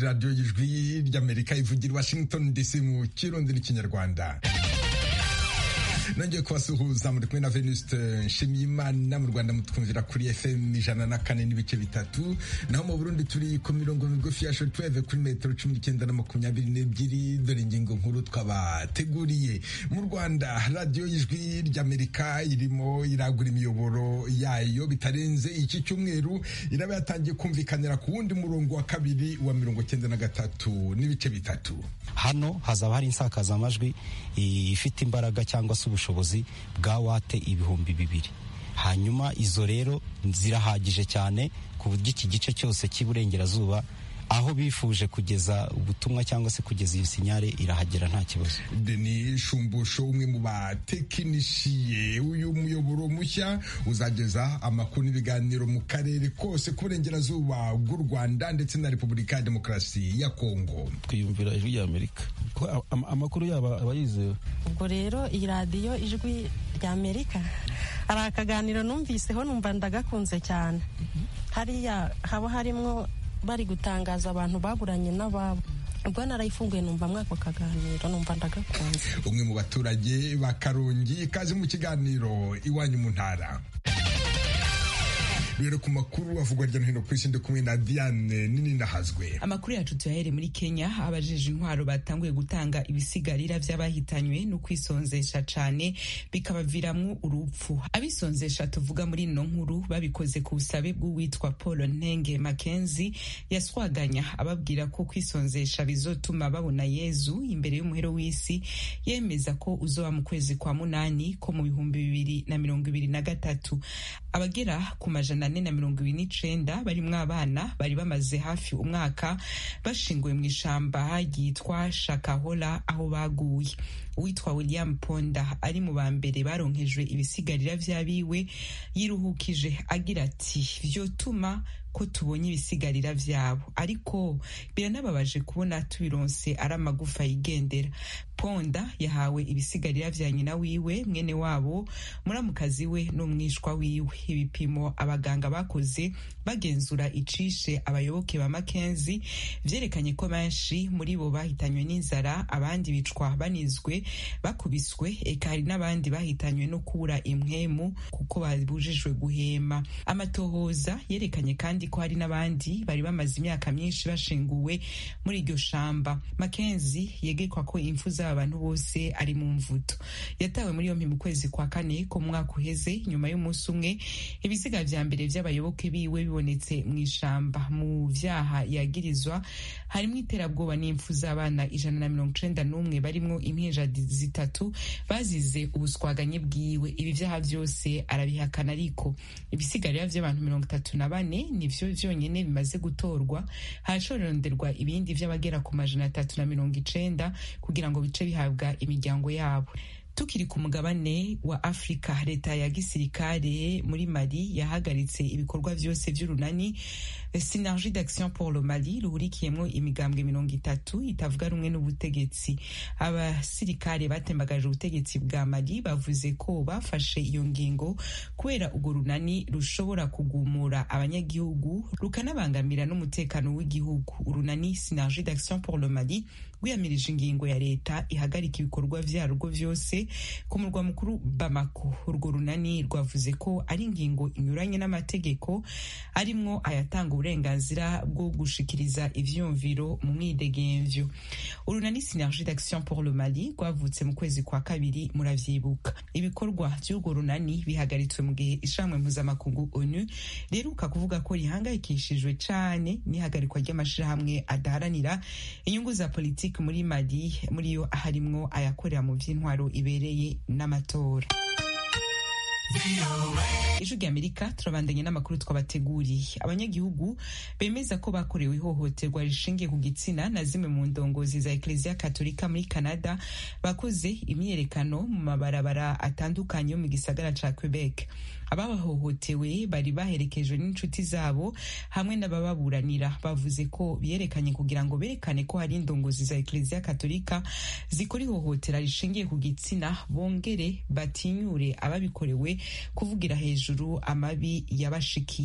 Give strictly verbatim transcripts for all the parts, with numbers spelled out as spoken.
radiyo y'ijwi ry'Amerika ivugira i Washington D C mu kirundi n'ikinyarwanda. Nongeye kubasuhuza muri kumwe na Venuste Nshimiyimana. Mu Rwanda mutwumvira kuri F M ijana na kane n'ibice bitatu, naho mu Burundi turi ku mirongo migufi ya shortwave kuri metero cumi n'icyenda na makumyabiri n'ebyiri. Dore ingingo nkuru twabateguriye. Mu Rwanda radiyo y'ijwi ry'Amerika irimo iragura imiyoboro yayo bitarenze iki cyumweru, iraba yatangiye kumvikanira ku wundi murongo wa kabiri wa mirongo cyenda na gatatu n'ibice bitatu. Hano hazaba hari insakazamajwi ifite imbaraga cyangwa se ubushobozi bwa wate ibihumbi bibiri. Hanyuma izo rero zirahagije cyane ku buryo iki gice cyose cy'iburengerazuba aho bifuje kugeza ubutumwa cyangwa se kugeza iyo sinyare irahagera nta kibazo. Denis Shumbusho, umwe mu batekinisiye uyu muyoboro mushya, uzageza amakuru n'ibiganiro mu karere kose k'uburengerazuba bw'u Rwanda ndetse na Repubulika ya Demokarasi ya Kongo. Twiyumvira ijwi ry'Amerika ko amakuru yaba abayizewe. Ubwo rero iyi radiyo ijwi ry'Amerika hari akaganiro numviseho numva ndagakunze cyane. Hariya haba harimwo bari gutangaza abantu baburanye n'ababo. Ubwo narayifunguye numva mwako kaganiro numva ndagakunze. Umwe mu baturage ba Karongi, kazi mu kiganiro iwanyu mu ntara. Rero ku makuru avugwa hirya no hino ku isi ndi kumwe na Diane nini nahazwe. Amakuru yacu tuyahere muri Kenya. Abajeje intwaro batanguye gutanga ibisigarira by'abahitanywe no kwisonzesha cane bikabaviramwo urupfu. Abisonzesha tuvuga muri ino nkuru babikoze ku busabe bw'uwitwa Paul Ntenge Mackenzie yaswaganya ababwira ko kwisonzesha bizotuma babona Yezu imbere y'umuhero w'isi, yemeza ko uzoba mu kwezi kwa munani ko mu bihumbi bibiri na mirongo ibiri na gatatu. Abagera ku majana ane na mirongo ibiri n'icenda barimwo abana bari bamaze hafi umwaka bashinguwe mu ishamba ryitwa Shakahola aho baguye. Uwitwa William Ponda ari mu ba mbere baronkejwe ibisigarira vy'abiwe yiruhukije agira ati vyotuma ko tubonye ibisigarira vyabo, ariko biranababaje kubona tubironse ari amagufa yigendera. Ponda yahawe ibisigarira vya nyina wiwe, mwene wabo, muramukazi we n'umwishwa wiwe. Ibipimo abaganga bakoze bagenzura icishe abayoboke ba Mackenzie vyerekanye ko benshi muri bo bahitanywe n'inzara, abandi bicwa banizwe bakubiswe, eka hari n'abandi bahitanywe no kubura impwemu kuko babujijwe guhema. Amatohoza yerekanye kandi ko hari n'abandi bari bamaze imyaka myinshi bashinguwe muri iryo shamba. Mackenzie yegekwa ko impfu z'abantu bose ari mu mvuto. Yatawe muri yompi mu kwezi kwa kane ko mwaka uheze, nyuma y'umunsi umwe ibiziga vya mbere vy'abayoboke biwe bibonetse mu ishamba. Mu vyaha yagirizwa harimo iterabwoba n'impfu z'abana ijana na mirongo icenda n'umwe barimwo impinja zitatu bazize ubuswaganye bwiwe. Ibi vyaha vyose arabihakana, ariko ibisigarira vy'abantu mirongo itatu na bane nivyo vyonyene bimaze gutorwa. Harashoronderwa ibindi vy'abagera ku majana atatu na mirongo icenda kugira ngo bice bihabwa imiryango yabo. Tukiri ku mugabane wa Afrika, leta ya gisirikare muri Mali yahagaritse ibikorwa vyose vy'urunani Synergie d'Action pour le Mali ruhurikiyemwo imigambwe mirongo itatu itavuga rumwe n'ubutegetsi. Abasirikare batembagaje ubutegetsi bwa Mali bavuze ko bafashe iyo ngingo kubera urwo runani rushobora kugumura abanyagihugu rukanabangamira n'umutekano w'igihugu. Urunani Synergie d'Action pour le Mali rwiyamirije ingingo ya leta ihagarika ibikorwa vyarwo vyose ku murwa mukuru Bamako. Urwo runani rwavuze ko ari ingingo inyuranye n'amategeko, arimwo ayatanga uburenganzira bwo gushikiriza ivyumviro mu mwidegemvyo. Urunani Synergie d'Action pour le Mali rwavutse mu kwezi kwa kabiri, muravyibuka. Ibikorwa vy'urwo runani bihagaritswe mu gihe ishamwe mpuzamakungu ONU riheruka kuvuga ko rihangayikishijwe cane n'ihagarikwa ry'amashirahamwe adaharanira inyungu za politiki muri Mali, muri yo harimwo ayakorera mu vy'intwaro ibereye n'amatora. Ijwi ry'Amerika turabandanye n'amakuru twabateguriye. Abanyagihugu bemeza ko bakorewe ihohoterwa rishingiye ku gitsina na zimwe mu ndongozi za Eklezia Katolika muri Canada bakoze imyiyerekano mu mabarabara atandukanye yo mu gisagara ca Quebec. Ababahohotewe bari baherekejwe n'inshuti zabo hamwe n'abababuranira. Bavuze ko biyerekanye kugira ngo berekane ko hari indongozi za Eklezia Katolika zikora ihohotera rishingiye ku gitsina, bongere batinyure ababikorewe kuvugira hejuru amabi yabashikiye.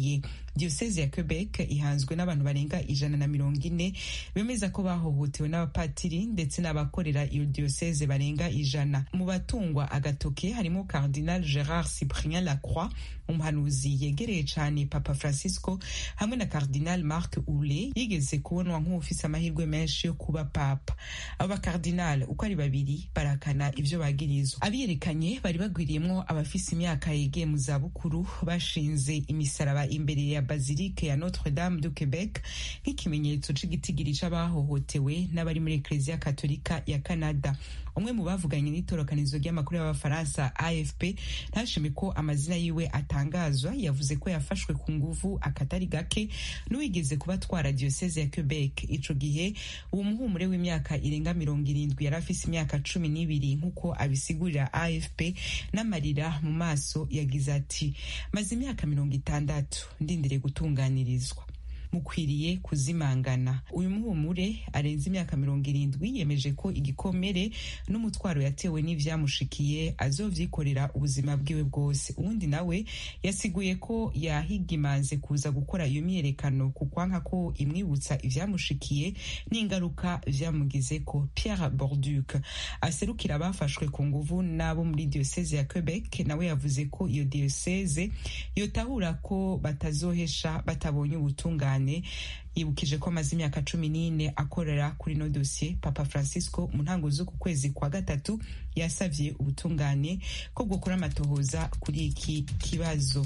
Diocese ya Quebec ihanzwe n'abantu barenga ijana na mirongo ine bemeza ko bahohotewe n'abapatiri ndetse n'abakorera iyo diocese barenga ijana. Mu batungwa agatoke harimo Cardinal Gérard Cyprien Lacroix, umuhanuzi yegereye cyane Papa Francisco, hamwe na Cardinal Marc Houlé yigeze kubonwa nk'ufise amahirwe menshi yo kuba papa. Aba cardinal uko ari babiri barakana ivyo bagirizwa. Abiyerekanye bari bagwiriyemwo abafise imyaka yegeye mu zabukuru, bashinze imisaraba imbere ya Basilique ya Notre Dame du Québec nk'ikimenyetso c'igitigiri c'abahohotewe n'abari muri Ecclesia Katolika ya Canada. Umwe mu bavuganye n'itorokanizo ry'amakuru y'abafaransa A F P ntashime ko amazina yiwe atangazwa, yavuze ko yafashwe ku nguvu akatari gake n'uwigeze kubatwara diocese ya Quebec. Ico gihe uwo muhumure w'imyaka irenga mirongo irindwi yari afise imyaka cumi n'ibiri nk'uko abisigurira A F P n'amarira mu maso, yagize ati maze imyaka mirongo itandatu ndindiriye gutunganirizwa, mukwiriye kuzimangana. Uyu muhumure arenze imyaka mirongo irindwi yemeje ko igikomere n'umutwaro yatewe n'ivyamushikiye azovyikorera ubuzima bwiwe bwose. Uwundi nawe yasiguye ko yahigimanze kuza gukora iyo myerekano kukwanka ko imwibutsa ivyamushikiye n'ingaruka vyamugizeko. Pierre Borduc aserukira abafashwe ku nguvu n'abo muri diocese ya Quebec nawe yavuze ko iyo diocese yotahura ko batazohesha batabonye ubutungane. Yibukije ko amaze imyaka cumi n'ine akorera kuri no dossier. Papa Francisco mu ntango z'uku kwezi kwa gatatu yasavye ubutungane ko bwokora amatohoza kuri iki kibazo.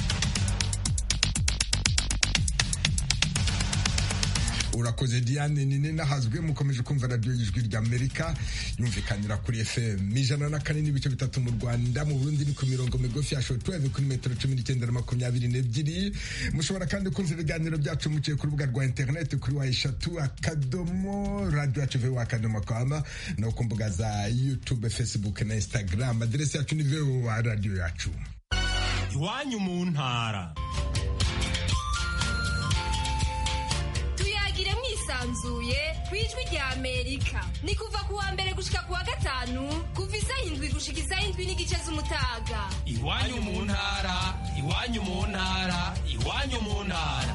Urakoze Diane nini nahazwe. Mukomeje kumva radio y'ijwi ry'Amerika yumvikanira kuri F M ijana na kane n'ibice bitatu mu Rwanda, mu Burundi ni ku mirongo migufi ya shortwave kuri metero cumi n'icyenda na makumyabiri n'ebyiri. Mushobora kandi kumva ibiganiro byacu muciye ku rubuga rwa internet kuri wa eshatu akadomo radio yacu voa akadomo com no ku mbuga za YouTube, Facebook na Instagram. Aderesi yacu ni voa radio yacu. Iwanyu mu ntara. Sanzuye kwijwi rya Amerika ni kuva kuwa mbere gushika kuwa gatanu kuva isaha indwi gushika isaha indwi n'igice z'umutaga. Iwanyu mu ntara, iwanyu mu ntara, iwanyu mu ntara.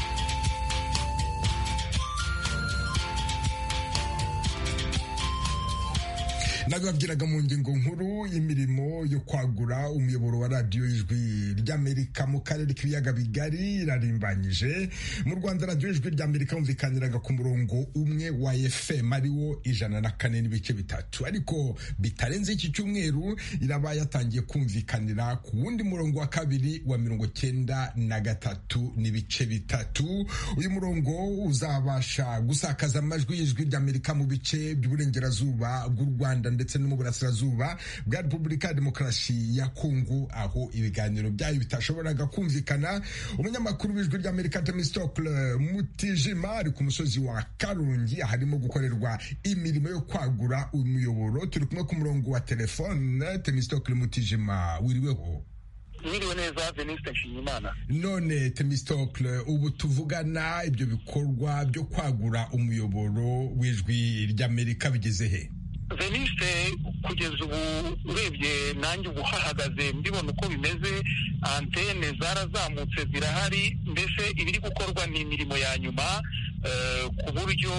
Nababwiraga mu ngingo nkuru imirimo yo kwagura umuyoboro wa radio y'ijwi ry'Amerika mu karere k'ibiyaga bigari irarimbanyije. Mu Rwanda radio y'ijwi ry'Amerika umvikaniraga ku murongo umwe wa F M ariwo ijana na kane n'ibice bitatu, ariko bitarenze iki cyumweru iraba yatangiye kumvikanira ku wundi murongo wa kabiri wa mirongo cyenda na gatatu n'ibice bitatu. Uyu murongo uzabasha gusakaza amajwi y'ijwi ry'Amerika mu bice by'uburengerazuba bw'u Rwanda ndetse no mu burasirazuba bwa Repubulika ya Demokarasi ya Kongo, aho ibiganiro byayo bitashoboraga kumvikana. Umunyamakuru w'ijwi ry'Amerika Themistocle Mutijima ari ku musozi wa Karongi harimo gukorerwa imirimo yo kwagura umuyoboro. Turi kumwe ku murongo wa telefone. Themistocle Mutijima, wiriweho? Mwiriwe neza Veniste Nshimiyimana. None Themistocle, ubu tuvugana ibyo bikorwa byo kwagura umuyoboro w'ijwi ry'Amerika bigeze he? Veniste, kugeza ubu urebye nanjye ubu hahagaze mbibona uko bimeze, antene zarazamutse zirahari, mbese ibiri gukorwa ni imirimo ya nyuma ku buryo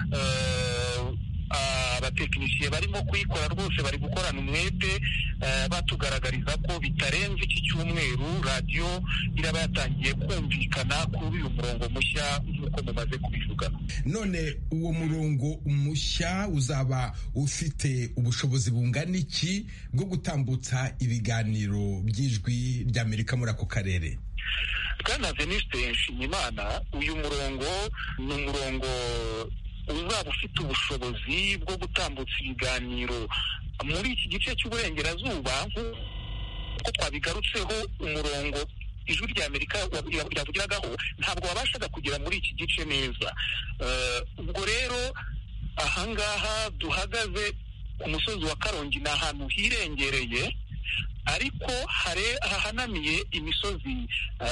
abatekinisiye barimo kuyikora rwose bari gukorana umwete, batugaragariza ko bitarenze iki cyumweru radio iraba yatangiye kumvikana kuri uyu murongo mushya nk'uko mumaze kubivugana. None uwo murongo mushya uzaba ufite ubushobozi bungana iki bwo gutambutsa ibiganiro by'ijwi ry'Amerika muri ako karere? Bwana Veniste Nshimiyimana, uyu murongo ni umurongo uzaba ufite ubushobozi bwo gutambutsa ibiganiro muri iki gice cy'uburengerazuba nk'uko twabigarutseho. Umurongo ijwi ry'Amerika yavugiragaho ntabwo wabashaga kugera muri iki gice neza. Ubwo rero ahangaha duhagaze ku musozi wa Karongi ni ahantu hirengereye, ariko hare hahanamiye imisozi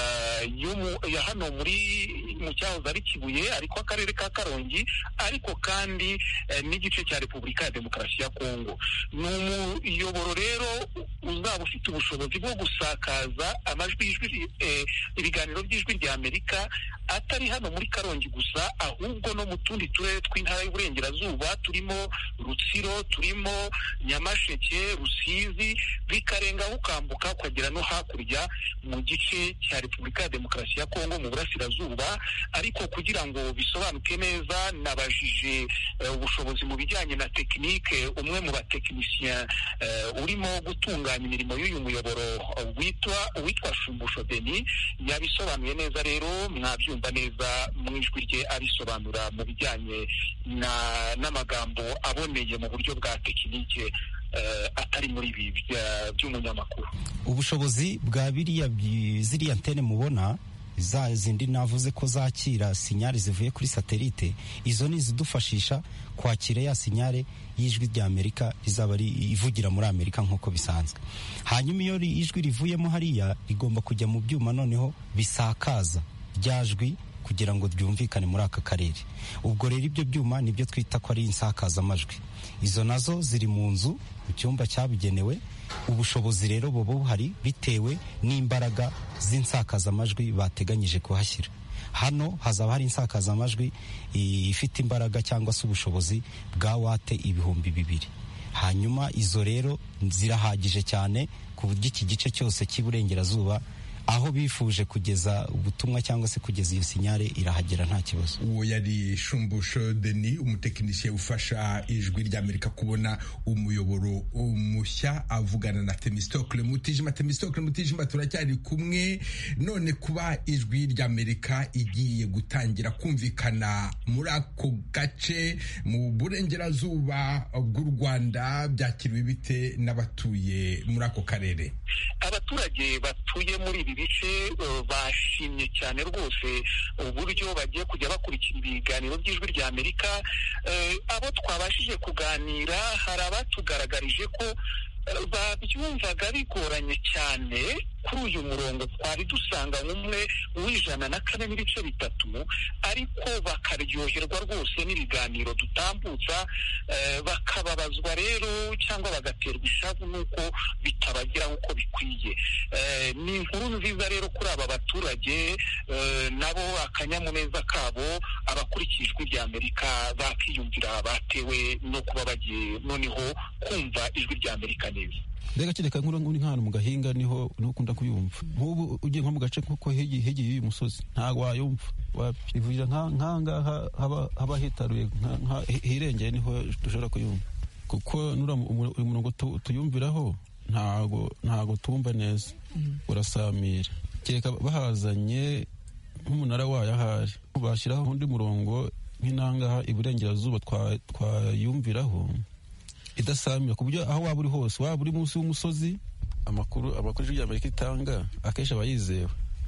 ya hano muri mu cyahoze ari Kibuye ariko akarere ka Karongi ariko kandi n'igice cya Repubulika ya Demokarasi ya Kongo. Ni umuyoboro rero uzaba ufite ubushobozi bwo gusakaza amajwi y'ijwi ibiganiro by'ijwi rya Amerika atari hano muri Karongi gusa, ahubwo no mu tundi turere tw'intara y'Uburengerazuba turimo Rutsiro, turimo Nyamasheke, Rusizi, bikarenga ukambuka ukagera no hakurya mu gice cya Repubulika ya Demokarasi ya Kongo mu burasirazuba. Ariko kugira ngo bisobanuke neza, nabajije uh, ubushobozi mu bijyanye na tekinike umwe mu batekinisien uh, urimo gutunganya imirimo y'uyu muyoboro uh, witwa witwa Shumbusho Denis. Yabisobanuye neza rero, mwabyumva neza mu ijwi rye abisobanura mu bijyanye na n'amagambo aboneye mu buryo bwa tekinike uh, atari muri ibi by'umunyamakuru. Ubushobozi bwa biriya ziriya antene mubona za zindi navuze ko zakira sinyari zivuye kuri satelite, izo ni zidufashisha kwakira ya sinyare y'ijwi rya Amerika rizaba ivugira muri Amerika nk'uko bisanzwe. Hanyuma iyo ijwi rivuyemo hariya rigomba kujya mu byuma noneho bisakaza ryajwi kugira ngo ryumvikane muri aka karere. Ubwo rero ibyo byuma nibyo twita ko ari insakazamajwi. Izo nazo ziri mu nzu mu cyumba cyabugenewe. Ubushobozi rero buba buhari bitewe n'imbaraga z'insakazamajwi bateganyije kuhashyira. Hano hazaba hari insakazamajwi ifite imbaraga cyangwa se ubushobozi bwa wate ibihumbi bibiri. Hanyuma izo rero zirahagije cyane ku buryo iki gice cyose cy'Iburengerazuba aho bifuje kugeza ubutumwa cyangwa se kugeza iyo sinyare irahagera nta kibazo. Uwo yari Shumbusho Denis, umutekinisiye ufasha ijwi rya Amerika kubona umuyoboro mushya, avugana na Themistocle Mutijima. Themistocle Mutijima, turacyari kumwe. None kuba ijwi rya Amerika igiye gutangira kumvikana muri ako gace mu burengerazuba bw'u Rwanda, byakiriwe bite n'abatuye muri ako karere? Abaturage batuye muri ibi bice uh, bashimye cyane rwose uburyo bagiye kujya bakurikira ibiganiro by'ijwi rya Amerika. Uh, abo twabashije kuganira hari abatugaragarije ko uh, babyumvaga bigoranye cyane kuri uyu murongo twari dusanga umwe w'ijana na kane n'ibice bitatu, ariko bakaryoherwa rwose n'ibiganiro dutambutsa. Uh, bakababazwa rero cyangwa bagaterwa ishavu nuko bitabagira uko bikwiye. Uh, ni inkuru nziza rero kuri aba baturage. Uh, nabo akanyamuneza kabo abakurikije ijwi rya Amerika bakiyumvira batewe no kuba bagiye noneho kumva ijwi rya Amerika neza. Mbega kereka nkuru nguri nk'ahantu mu gahinga niho nukunda kuyumva. Nk'ubu ugiye nko mu gace kuko hegi hegi y'uyu musozi ntago wayumva. Wabivurira nkanga haba haba hitaruye nka hirengeye niho dushobora kuyumva. Kuko nura umurongo tuyumviraho ntago ntago tumva neza. Urasamira. Kereka bahazanye nk'umunara wayo ahari. Bashyiraho undi murongo nk'inangaha Iburengerazuba twayumviraho idasamira ku buryo aho waba uri hose, waba uri munsi y'umusozi, amakuru amakuru y'ijwi rya Amerika itanga akenshi aba yizewe.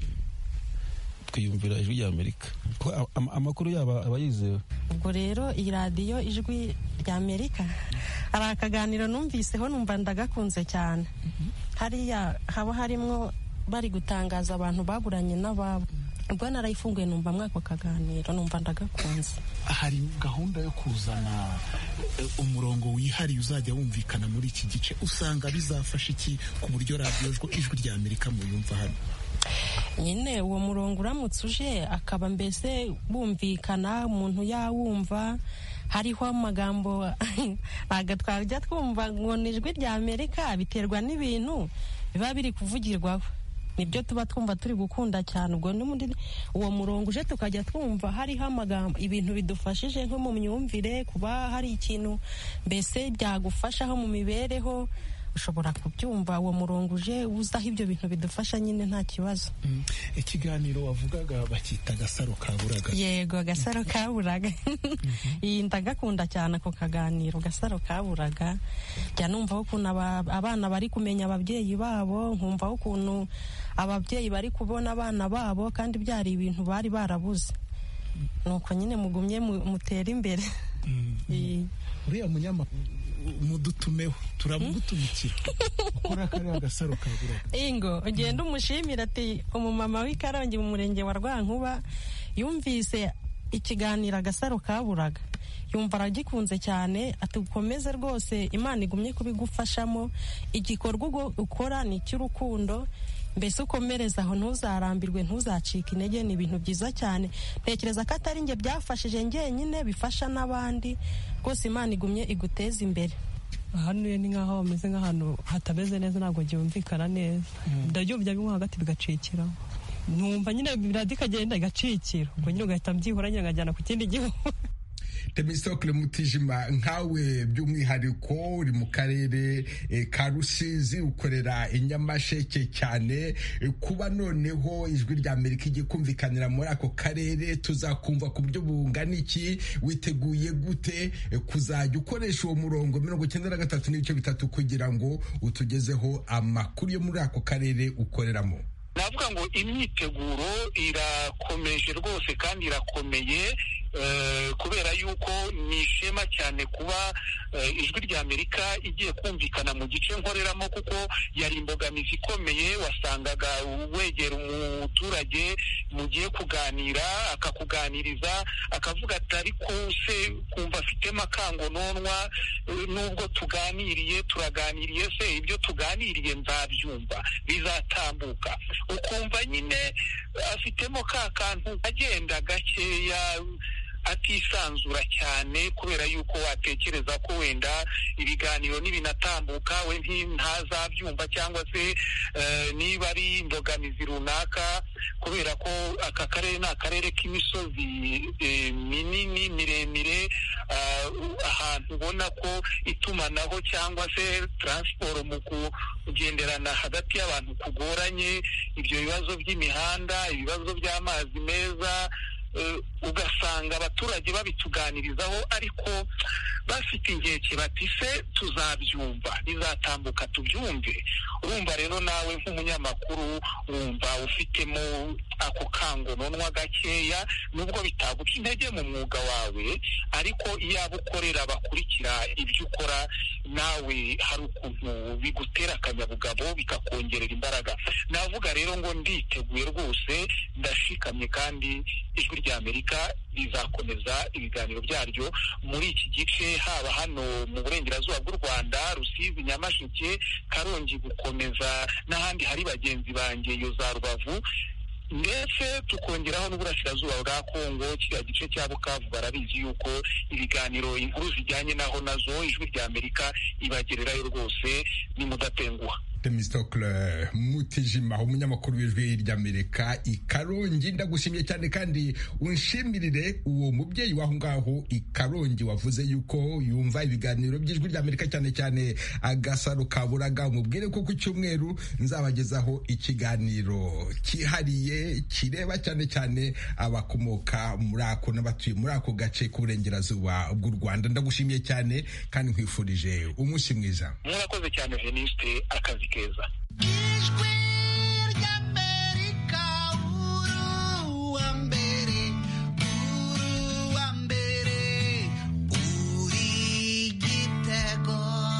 Twiyumvira ijwi rya Amerika amakuru yaba aba yizewe. Ubwo rero iyi radiyo ijwi rya Amerika hari akaganiro numviseho numva ndagakunze cyane. Hariya haba harimo bari gutangaza abantu baburanye n'ababo. Ubwo narayifunguye numva mwako kaganiro numva ndagakunze. Hari gahunda yo kuzana umurongo wihariye uzajya wumvikana muri iki gice, usanga bizafasha iki ku buryo radiyo ijwi rya Amerika muyumva hano? Nyine uwo murongo uramutse uje akaba mbese bumvikana, umuntu yawumva, hariho amagambo ntabwo twajya twumva ngo ni ijwi rya Amerika, biterwa n'ibintu biba biri kuvugirwaho, nibyo tuba twumva turi gukunda cyane. Ubwo ni muri uwo murongo uje tukajya twumva hariho amagambo, ibintu bidufashije nko mu myumvire, kuba hari ikintu mbese byagufashaho mu mibereho, ushobora kubyumva. Uwo murongo uje uzaho ibyo bintu bidufasha nyine nta kibazo. Mm. Ikiganiro wavugaga bakita Gasaro Kaburaga. Yego, Gasaro Kaburaga. Iyi ndagakunda cyane ko kaganiro Gasaro Kaburaga. Jya numva ukuntu abana bari kumenya ababyeyi babo, nkumva ukuntu ababyeyi bari kubona abana babo kandi byari ibintu bari barabuze. Nuko nyine mugumye mutera imbere. Mm. Uriya munyamakuru mudutumeho turamugutumikira ukora kariya gasaro ka buraga. Ingo ugenda umushimira ati umumama w'i Karongi mu murenge wa Rwankuba yumvise ikiganiro agasaro ka buraga yumva aragikunze cyane, ati ukomeze rwose Imana igumye kubigufashamo, igikorwa ukora ni icy'urukundo, mbese ukomereza aho ntuzarambirwe ntuzacike intege, ni ibintu byiza cyane. Tekereza ko atari njye byafashije njyenyine, bifasha n'abandi rwose. Imana igumye iguteza imbere. Hano ni nk'aho bameze nk'ahantu hatameze neza, ntabwo byumvikana neza, ndabyumva bimwe hagati bigacikira, numva nyine biradi kagenda igacikira, ubwo nyine ugahita mbyihora nyine nkajyana ku kindi gihugu. Temistocle Mutijima, nkawe by'umwihariko uri mu karere e, ka Rusizi, ukorera i Nyamasheke cyane, e, kuba noneho ijwi rya Amerika igiye kumvikanira muri ako karere, tuzakumva ku buryo bungana iki? Witeguye gute e, kuzajya ukoresha uwo murongo mirongo icyenda na gatatu n'ibice bitatu kugira ngo utugezeho amakuru yo muri ako karere ukoreramo? Navuga ngo imyiteguro irakomeje rwose kandi irakomeye, kubera yuko ni ishema cyane kuba ijwi rya Amerika igiye kumvikana mu gice nkoreramo, kuko yari imbogamizi ikomeye. Wasangaga wegera umuturage mugiye kuganira akakuganiriza akavuga ati ariko se kumva afitemo akangononwa, nubwo tuganiriye turaganiriye se ibyo tuganiriye nzabyumva bizatambuka, ukumva nyine afitemo ka kantu agenda gakeya atisanzura cyane, kubera yuko watekereza ko wenda ibiganiro nibinatambuka we ntazabyumva, cyangwa se uh, niba ari imbogamizi runaka, kubera ko aka karere ni akarere k'imisozi eh, minini miremire, uh, ahantu ubona ko itumanaho cyangwa se transport mu kugenderana hagati y'abantu kugoranye, ibyo bibazo by'imihanda, ibibazo by'amazi meza, Uh, ugasanga abaturage babituganirizaho ariko bafite inkeke bati se tuzabyumva bizatambuka tubyumve. Urumva rero nawe nk'umunyamakuru wumva ufitemo ako kangononwa gakeya, nubwo bitaguca intege mu mwuga wawe, ariko iyo abo ukorera bakurikira ibyo ukora, nawe hari ukuntu bigutera akanyabugabo bikakongerera imbaraga. Navuga rero ngo nditeguye rwose, ndashikamye, kandi ijwi rya Amerika rizakomeza ibiganiro byaryo muri iki gice, haba hano mu burengerazuba bw'u Rwanda, Rusizi, Nyamasheke, Karongi, gukomeza n'ahandi hari bagenzi banjye yo za Rubavu, ndetse tukongeraho n'uburasirazuba bwa Kongo, kiriya gice cya Bukavu. Barabizi yuko ibiganiro, inkuru zijyanye naho nazo ijwi rya Amerika ibagererayo rwose, ni mudatenguha. Temistocle Mutijima, umunyamakuru w'ijwi ry'Amerika i Karongi, ndagushimye cyane kandi unshimirire uwo mubyeyi waho ngaho i Karongi wavuze yuko yumva ibiganiro by'ijwi ry'Amerika cyane cyane agasaro ka buraga. Umubwire ko ku cyumweru nzabagezaho ikiganiro cyihariye kireba cyane cyane abakomoka muri ako n'abatuye muri ako gace k'uburengerazuba bw'u Rwanda. Ndagushimiye cyane kandi nkwifurije umunsi mwiza. Murakoze cyane Veniste, akazi keza. Ijwi ry'Amerika, uru wa mbere, uru wa mbere, uri igitego.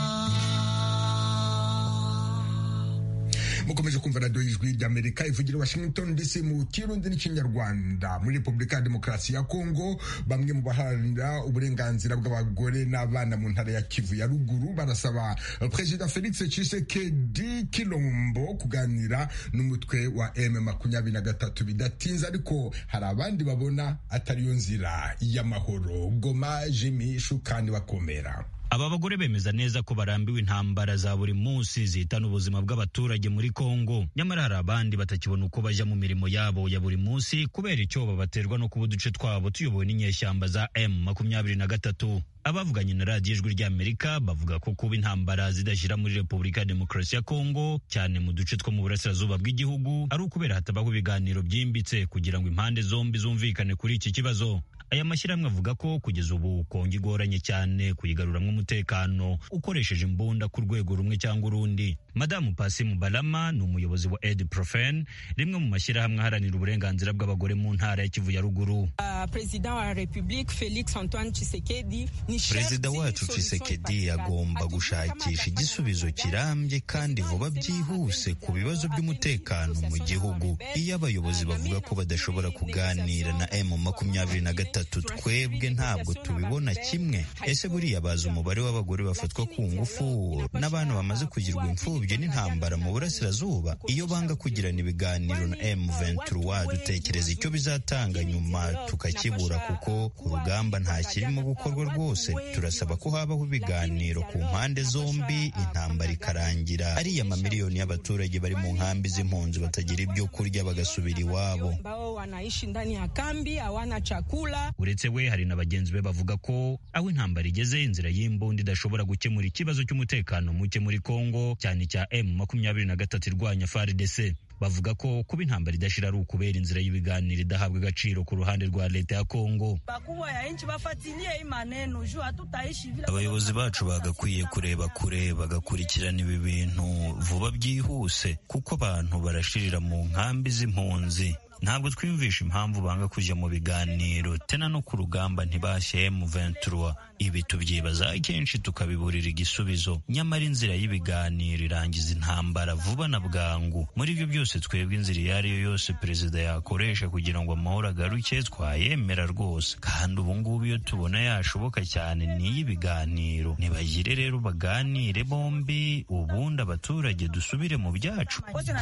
Mukomeje kumva radio y'ijwi ry'Amerika ivugira Washington D C mu Kirundi n'Ikinyarwanda. Muri Republika ya Demokarasi ya Kongo, bamwe mu baharanira uburenganzira bw'abagore n'abana mu ntara ya Kivu ya ruguru barasaba President Felix Tshisekedi Kilombo kuganira n'umutwe wa M makumyabiri na gatatu bidatinze, ariko hari abandi babona atariyo nzira y'amahoro. Goma, Jimmy Shukani bakomera. Aba bagore bemeza neza ko barambiwe intambara za buri munsi zihitana ubuzima bw'abaturage muri Kongo, nyamara hari abandi batakibona uko bajya mu mirimo yabo ya buri munsi kubera icyoba baterwa no kuba uduce twabo tuyobowe n'inyeshyamba za M makumyabiri na gatatu. Abavuganye na radiyo ijwi ry'Amerika bavuga ko kuba intambara zidashyira muri Repubulika ya Demokarasi ya Kongo, cyane mu duce two mu burasirazuba bw'igihugu, ari ukubera hatabaho ibiganiro byimbitse kugira ngo impande zombi zumvikane kuri iki kibazo. Aya mashyirahamwe avuga ko kugeza ubu Kongo igoranye cyane kuyigaruramwo umutekano ukoresheje imbunda ku rwego rumwe cyangwa urundi. Madamu Pasi Mubalama ni umuyobozi wa Ediprofen, rimwe mu mashyirahamwe aharanira uburenganzira bw'abagore mu ntara ya Kivu ya ruguru. Perezida wa Republique Felix Antoine Tshisekedi Perezida wacu Tshisekedi agomba gushakisha igisubizo kirambye kandi vuba byihuse ku bibazo by'umutekano mu gihugu. Iyo abayobozi bavuga ko badashobora kuganira na M makumyabiri na gatatu, twebwe ntabwo tubibona kimwe. Ese buriya bazi umubare w'abagore bafatwa ku ngufu n'abana bamaze kugirwa imfubyi n'intambara mu burasirazuba? Iyo banga kugirana ibiganiro na M ventura, dutekereza icyo bizatanga nyuma tukakibura, kuko ku rugamba nta kirimo gukorwa rwose. Turasaba ko habaho ibiganiro ku mpande zombi, intambara ikarangira, ariya mamiliyoni y'abaturage bari mu nkambi z'impunzi batagira ibyo kurya bagasubira iwabo. Uretse we, hari na bagenzi be bavuga ko aho intambara igeze, inzira y'imbunda idashobora gukemura ikibazo cy'umutekano muke muri Kongo, cyane cya M makumyabiri na gatatu irwanya F A R D C. Bavuga ko kuba intambara idashira ari ukubera inzira y'ibiganiro idahabwa agaciro ku ruhande rwa leta ya Kongo. Abayobozi bacu bagakwiye kureba kure, bagakurikirana ibi bintu vuba byihuse, kuko abantu barashirira mu nkambi z'impunzi. Ntabwo twiyumvisha impamvu banga kujya mu biganiro, tena no ku rugamba ntibashye M ventura. Ibi tubyibaza kenshi tukabiburira igisubizo, nyamara inzira y'ibiganiro irangiza intambara vuba na bwangu. Muri ibyo byose twebwe inzira iyo ari yo yose perezida yakoresha kugira ngo amahoro agaruke twayemera rwose, kandi ubu ngubu iyo tubona yashoboka cyane ni iy'ibiganiro. Nibagire rero baganire bombi, ubundi abaturage dusubire mu byacu.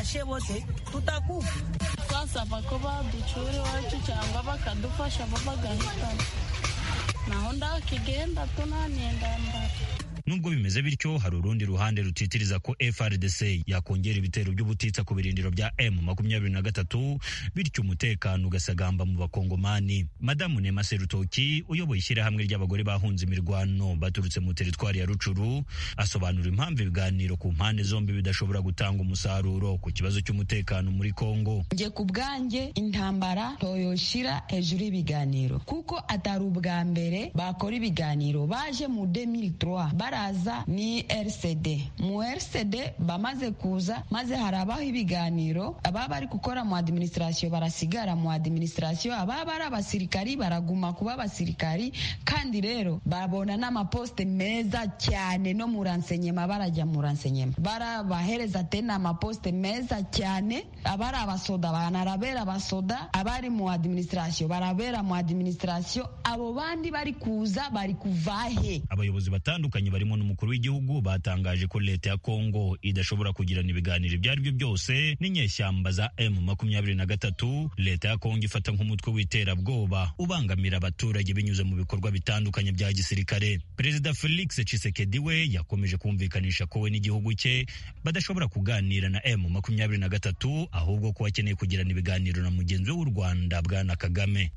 ko baducura iwacu cyangwa bakadufasha bo bagahitana, naho ndakigenda tunanendambara. Nubwo bimeze bityo, hari urundi ruhande rutitiriza ko F R D C yakongera ibitero by'ubutitsa ku birindiro bya M makumyabiri na gatatu, bityo umutekano ugasagamba mu bakongomani. Madamu Nema Serutoki, uyoboye ishyirahamwe ry'abagore bahunze imirwano baturutse mu teritwari ya Rucuru, asobanura impamvu ibiganiro ku mpande zombi bidashobora gutanga umusaruro ku kibazo cy'umutekano muri Kongo. Nje ku bwanjye intambara toyoshira hejuru y'ibiganiro, kuko atari ubwa mbere bakora ibiganiro. Baje mu deux mille trois baraza ni R C D, mu R C D bamaze kuza, maze harabaho ibiganiro. Ababa bari gukora mu administration barasigara mu administration, ababa ari abasirikari baraguma kuba abasirikari, kandi rero babona n'amaposte meza cyane no mu renseignement, barajya mu renseignement barabahereza tena amaposte meza cyane. Abari abasoda banarabera abasoda, abari mu administration barabera mu administration. Abo bandi bari kuza bari kuvahe. Abayobozi batandukanye barimo n'umukuru w'igihugu batangaje ko leta ya Kongo idashobora kugirana ibiganiro ibyo ari byo byose n'inyeshyamba za M makumyabiri na gatatu. Leta ya Kongo ifata nk'umutwe w'iterabwoba ubangamira abaturage binyuze mu bikorwa bitandukanye bya gisirikare. Perezida Felix Tshisekedi we yakomeje kumvikanisha ko we n'igihugu cye badashobora kuganira na M makumyabiri na gatatu, ahubwo ko akeneye kugirana ibiganiro na mugenzi we w'u Rwanda Bwana Kagame.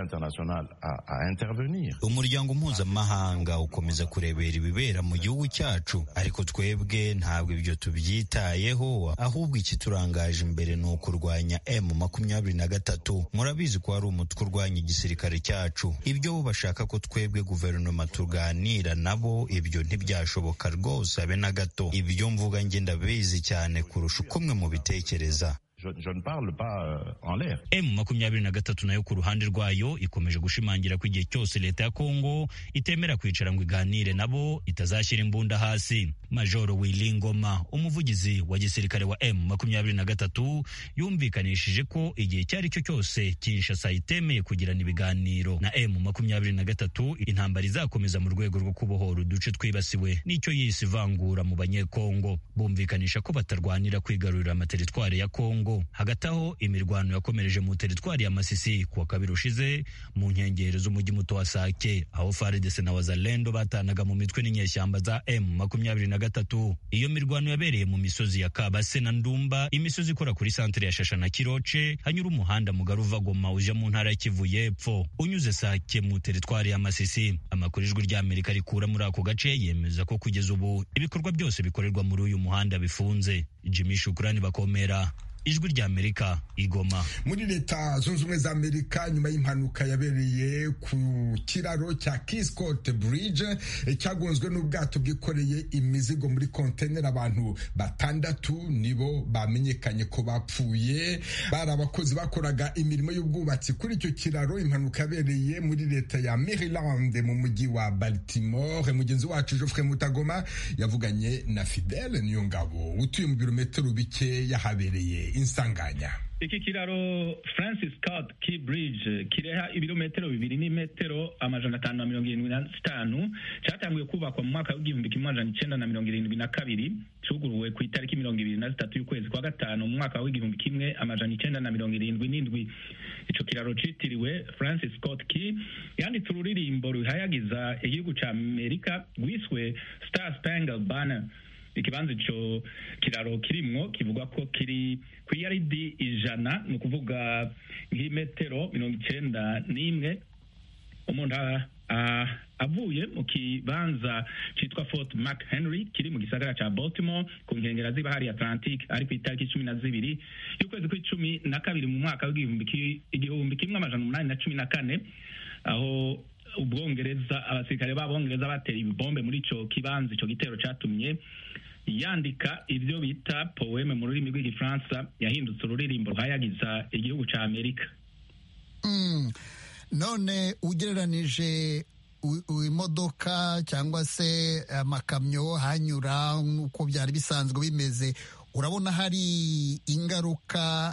Umuryango mpuzamahanga ukomeza kurebera ibibera mu gihugu cyacu, ariko twebwe ntabwo ibyo tubyitayeho, ahubwo ikiturangaje imbere ni ukurwanya M makumyabiri na gatatu. Murabizi ko hari umutwe urwanya igisirikare cyacu. Ibyo bo bashaka ko twebwe guverinoma tuganira nabo, ibyo ntibyashoboka rwose abe na gato. Ibyo mvuga nge ndabizi cyane kurusha uko mwe mubitekereza. Je, je ne parle pas euh, en l'air. M makumyabiri na gatatu nayo ku ruhande rwayo ikomeje gushimangira ko igihe cyose leta ya Kongo itemera kwicara ngo iganire nabo itazashyira imbunda hasi. Majoro Willy Ngoma, umuvugizi wa gisirikare wa M makumyabiri na gatatu, yumvikanishije ko igihe cyari cyo cyose Kinshasa itemeye kugirana ibiganiro na M makumyabiri na gatatu, intambara izakomeza mu rwego rwo kubohora uduce twibasiwe n'icyo yise ivangura mu banyekongo. Bumvikanisha ko batarwanira kwigarurira amateritwari ya Kongo. Hagati aho imirwano yakomereje mu teritwari ya Masisi kuwa kabiri ushize mu nkengero z'umujyi muto wa Sake, aho F A R D C na Wazalendo batanaga mu mitwe n'inyeshyamba za M makumyabiri na gatatu. Iyo mirwano yabereye mu misozi ya Kabase na Ndumba, imisozi ikora kuri santere ya Shasha na Kiroce, hanyura umuhanda mugari uva Goma uje mu ntara ya Kivu y'Epfo unyuze Sake mu teritwari ya Masisi. Amakuru ijwi ry'Amerika rikura muri ako gace yemeza ko kugeza ubu ibikorwa byose bikorerwa muri uyu muhanda bifunze. Jimmy Shukrani Bakomera, ijwi rya Amerika igoma. Muri leta zunze ubumwe za Amerika nyuma y'impanuka yabereye ku kiraro cya Kiscot Bridge cyagonzwe n'ubwato bwikoreye imizigo muri container, abantu batandatu nibo bamenyekanye ko bapfuye, bari abakozi bakoraga imirimo y'ubwubatsi kuri icyo kiraro. Impanuka yabereye muri leta ya Maryland mu mujyi wa Baltimore. Mugenzi wacu Geoffrey Mutagoma yavuganye na Fidele Niyongabo utuye mu birometero bike yahabereye insanganya. Iki kiraro Francis Scott Key Bridge kireha ibirometero bibiri n'imetero amajana atanu na mirongo irindwi na zitanu cyatanguye kubakwa mu mwaka w'igihumbi kimwe amajana icenda na mirongo irindwi na kabiri, cuguruwe ku itariki mirongo ibiri na zitatu y'ukwezi kwa gatanu mu mwaka w'igihumbi kimwe amajana icenda na mirongo irindwi n'indwi. Ico kiraro citiriwe Francis Scott Key yanditse ururirimbo ruhayagiza igihugu ca Amerika rwiswe Star Spangled Banner. Ikibanza ico kiraro kirimwo kivuga ko kiri ku yaridi ijana, ni ukuvuga nk'imetero mirongo icenda n'imwe. Umuntu uh, avuye mu kibanza citwa Fort McHenry kiri mu gisagara ca Baltimore ku nkengera z'ibahari Atlantic ari ku itariki cumi na zibiri y'ukwezi kw'icumi na kabiri mu mwaka w'igihumbi igihumbi kimwe amajana umunani na cumi na kane, aho Ubwongereza abasirikare b'Abongereza batera ibibombe muri ico kibanza. Ico gitero catumye yandika ivyo bita poeme mu rurimi rw'igifaransa, yahindutse ururirimbo ruhayagiza igihugu ca Amerika. Mm. None ugereranije imodoka cyangwa se amakamyo hanyura uko byari bisanzwe bimeze, urabona hari ingaruka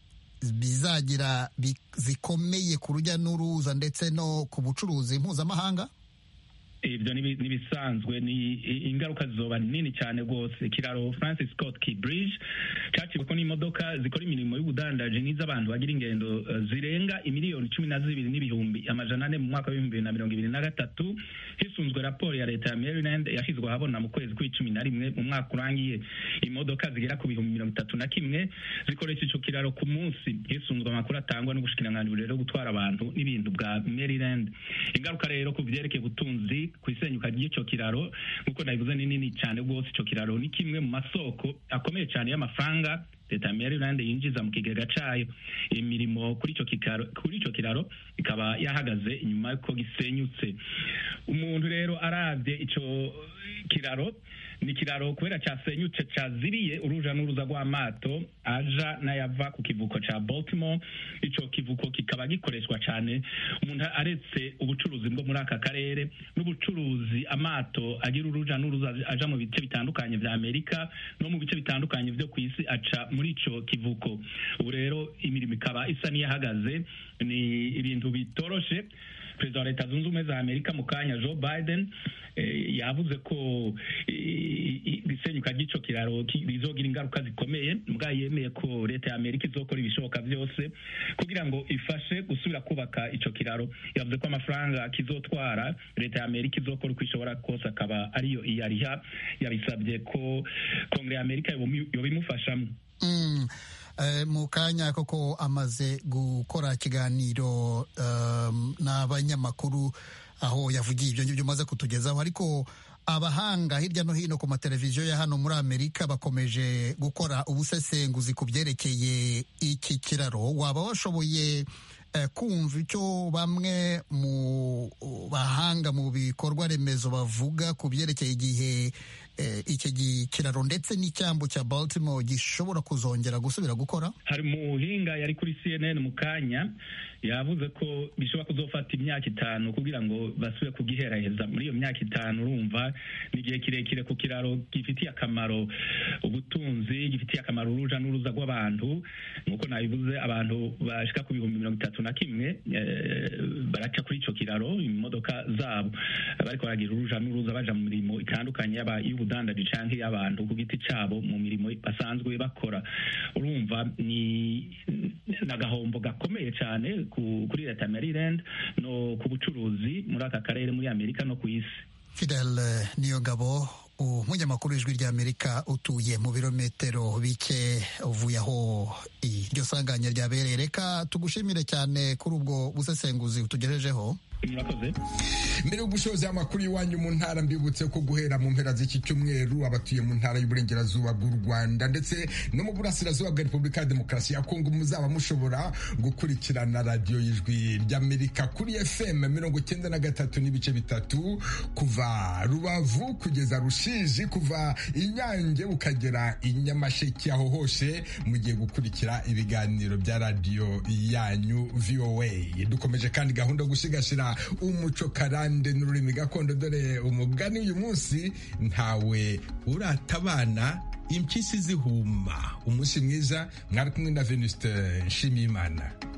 bizagira zikomeye ku rujya n'uruza ndetse no ku bucuruzi mpuzamahanga? Ibyo nibisanzwe, ni ingaruka zizoba nini cyane rwose. Ikiraro Francis Scott Key Bridge cyaciwe ko n'imodoka zikora imirimo y'ubudandaji n'iz'abantu bagira ingendo zirenga imiliyoni cumi na zibiri n'ibihumbi amajana ane mu mwaka w'ibihumbi bibiri na mirongo ibiri na gatatu, hisunzwe raporo ya leta ya Maryland yashyizwe ahabona mu kwezi kw'icumi na rimwe mu mwaka urangiye. Imodoka zigera ku bihumbi mirongo itatu na kimwe zikoresha ico kiraro ku munsi, hisunzwe amakuru atangwa n'ubushikiranganji rero gutwara abantu n'ibintu bwa Maryland. Ingaruka rero ku vyerekeye ubutunzi ku isenyuka ry'icyo kiraro nk'uko nabivuze ni nini cyane rwose. Icyo kiraro ni kimwe mu masoko akomeye cyane y'amafaranga leta ya Maryland yinjiza mu kigega cayo. Imirimo kuri icyo kiraro kuri icyo kiraro ikaba yahagaze inyuma y'uko gisenyutse. Umuntu rero aravye ico kiraro, ni kiraro kubera cyasenyutse caziriye uruja n'uruza rw'amato aja n'ayava ku kivuko ca Baltimore. Ico kivuko kikaba gikoreshwa cyane umuntu aretse ubucuruzi bwo muri aka karere n'ubucuruzi amato agira uruja n'uruza aja mu bice bitandukanye vya Amerika no mu bice bitandukanye vyo ku isi aca muri ico kivuko. Ubu rero imirimo ikaba isa n'iyahagaze, ni ibintu bitoroshe. Perezida wa Leta Zunze Ubumwe za Amerika mu kanya Joe Biden eh, yavuze ko isenyuka ry'ico kiraro rizogira ingaruka zikomeye, mbwa yemeye ko leta ya Amerika izokora ibishoboka vyose kugira ngo ifashe gusubira kubaka ico kiraro. Yavuze ko amafaranga kizotwara leta ya Amerika izokora uko ishobora kose akaba ariyo iyariha. Yabisabye ko Kongere ya Amerika yobimufashamo. Mm. Uh, mu kanya koko amaze gukora ikiganiro um, n'abanyamakuru aho yavugiye ibyo ngibyo umaze kutugezaho, ariko abahanga hirya no hino ku mateleviziyo ya hano muri Amerika bakomeje gukora ubusesenguzi ku byerekeye iki kiraro. Waba washoboye uh, kumva icyo bamwe mu bahanga mu bikorwa remezo bavuga ku byerekeye igihe iki kiraro ndetse n'icyambu cya Baltimore gishobora kuzongera gusubira gukora? Hari muhinga yari kuri C N N mu kanya yavuze ko bishobora kuzofata imyaka itanu kugira ngo basubire kugiheraheza. Muri iyo myaka itanu urumva ni igihe kirekire ku kiraro gifitiye akamaro ubutunzi, gifitiye akamaro uruja n'uruza rw'abantu. Nk'uko nabivuze, abantu bashika ku bihumbi mirongo itatu na kimwe baraca kuri ico kiraro imodoka zabo, bariko baragira uruja n'uruza baja mu mirimo itandukanye yaba y'ubudandaji canke y'abantu ku giti cabo mu mirimo basanzwe bakora. Urumva ni nagahombo gakomeye cyane kuri leta ya Maryland no ku bucuruzi muri aka karere muri Amerika no ku isi. Fidel Niyongabo, umunyamakuru w'ijwi rya Amerika utuye mu birometero bike uvuye aho iryo sanganya ryabereye. Reka tugushimire cyane kuri ubwo busesenguzi utugejejeho. murakoze. Mbere yo gushoza amakuru y'iwanyu mu ntara, mbibutse ko guhera mu mpera z'iki cyumweru abatuye mu ntara y'uburengerazuba bw'u Rwanda ndetse no mu burasirazuba bwa Repubulika ya Demokarasi ya Kongo muzaba mushobora gukurikirana radiyo y'ijwi ry'Amerika kuri F M mirongo icyenda na gatatu n'ibice bitatu kuva Rubavu kugeza Rusizi, kuva Inyange ukagera i Nyamasheke, aho hose mugiye gukurikira ibiganiro bya radiyo yanyu V O A. Dukomeje kandi gahunda yo gusigasira umuco karande n'ururimi gakondo, dore umugani uyu munsi, ntawe uratabana impyisi zihuma. Umunsi mwiza, mwari kumwe na Venuste Nshimiyimana.